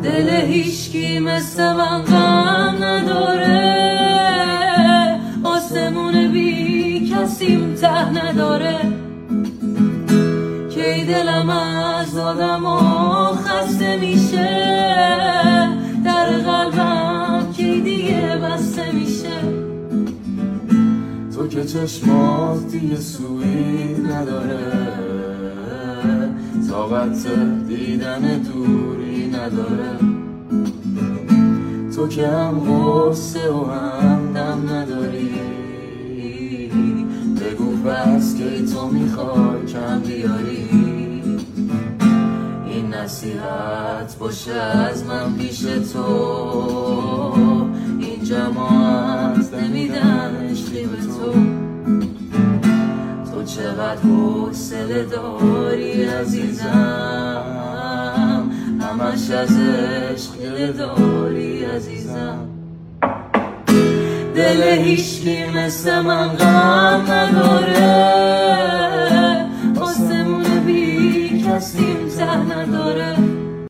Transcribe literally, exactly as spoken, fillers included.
دل هیچکی مثل من غم نداره، آسمون بی کسیم ته نداره. کی دلم از آدم و خسته میشه، در قلبم کی دیگه بسته میشه. تو که چشمات دیگه سویی نداره، طاقت دیدن دوری نداره. تو که هم غصه و هم دم نداری، بگو بس که تو میخوای کم بیاری. این نصیحت باشه از من پیش تو، این جماعت نمیدن عشقی به تو. تو چقدر حوصله داری عزیزم، همش از عشق گله داری عزیزم. دل هیچکی مثل من غم نداره،